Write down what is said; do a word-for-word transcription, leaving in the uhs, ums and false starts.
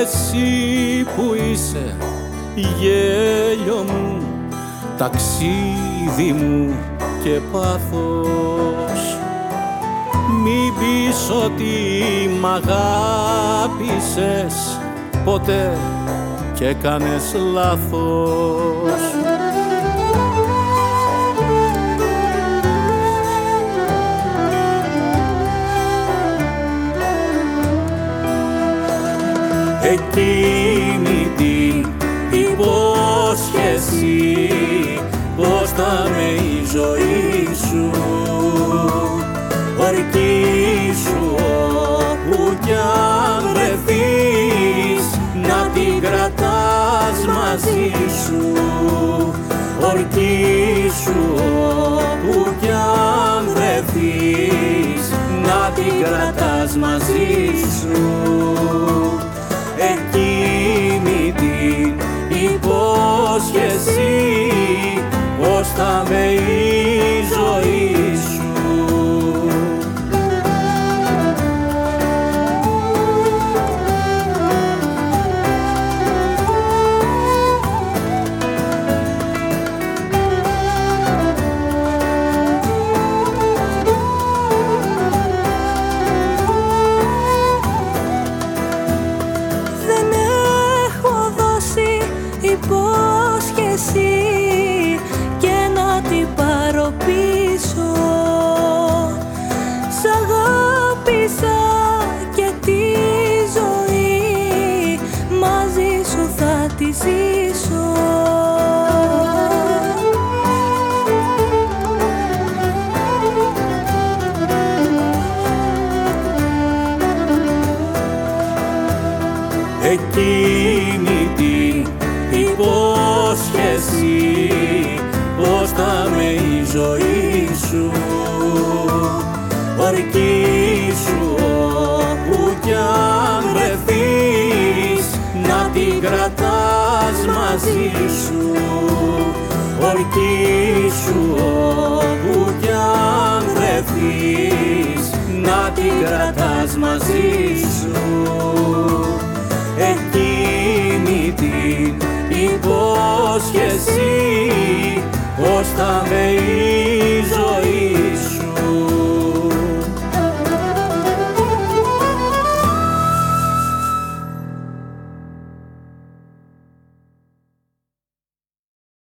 εσύ που είσαι γέλιο μου, ταξίδι μου και πάθος. Μην πεις ότι μ' αγάπησες ποτέ και έκανες λάθος. Εκείνη την υπόσχεση πως θα με η ζωή σου, ορκίσου όπου κι αν βρεθείς, να την κρατάς μαζί σου. Ορκίσου όπου κι αν βρεθείς, να την κρατάς μαζί σου. Εκείνη την υπόσχεση πως θα με η ζωή σου. Υπόσχεση και να την πάρω πίσω. Σ' αγάπησα και τη ζωή μαζί σου θα τη ζήσω. Εκείνη την υπόσχεση πως θα με η ζωή σου, ορκίσου όπου κι αν βρεθείς, να την κρατάς μαζί σου. Ορκίσου όπου κι αν βρεθείς, να την κρατάς μαζί σου. Εκείνη την υπόσχεση πως θα με